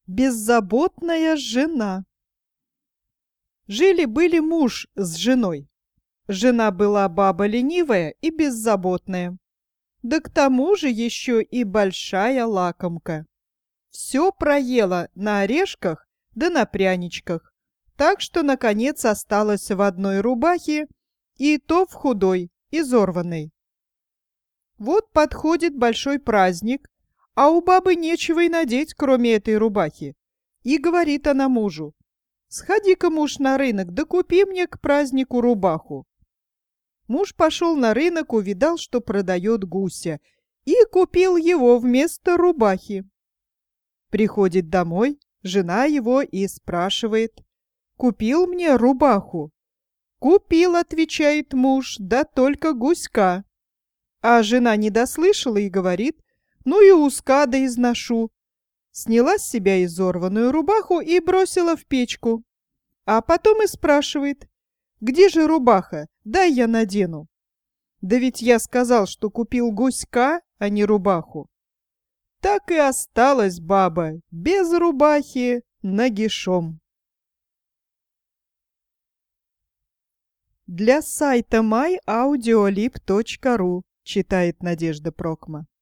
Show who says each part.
Speaker 1: Беззаботная жена. Жили-были муж с женой. Жена была баба ленивая и беззаботная. Да к тому же еще и большая лакомка. Все проела на орешках да на пряничках, так что, наконец, осталась в одной рубахе, и то в худой, изорванной. Вот подходит большой праздник, а у бабы нечего и надеть, кроме этой рубахи. И говорит она мужу: «Сходи-ка, муж, на рынок, да купи мне к празднику рубаху». Муж пошел на рынок, увидал, что продает гуся, и купил его вместо рубахи. Приходит домой, жена его и спрашивает: «Купил мне рубаху?» «Купил», — отвечает муж, — «да только гуська». А жена не дослышала и говорит: «Ну и узка да изношу». Сняла с себя изорванную рубаху и бросила в печку. А потом и спрашивает: «Где же рубаха? Дай я надену». «Да ведь я сказал, что купил гуська, а не рубаху». Так и осталась баба без рубахи нагишом. Для сайта myaudiolib.ru читает Надежда Прокма.